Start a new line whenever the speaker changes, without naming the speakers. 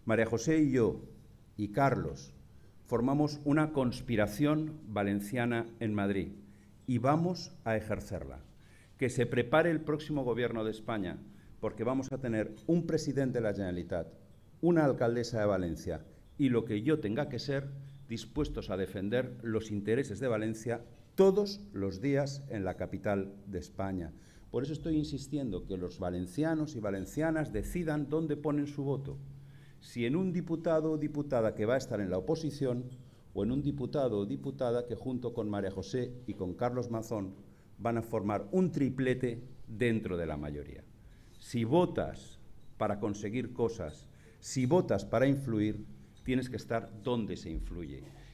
María José y yo, y Carlos, formamos una conspiración valenciana en Madrid y vamos a ejercerla. Que se prepare el próximo Gobierno de España, porque vamos a tener un presidente de la Generalitat, una alcaldesa de Valencia y lo que yo tenga que ser, dispuestos a defender los intereses de Valencia todos los días en la capital de España. Por eso estoy insistiendo que los valencianos y valencianas decidan dónde ponen su voto. Si en un diputado o diputada que va a estar en la oposición o en un diputado o diputada que junto con María José y con Carlos Mazón van a formar un triplete dentro de la mayoría. Si votas para conseguir cosas, si votas para influir, tienes que estar donde se influye.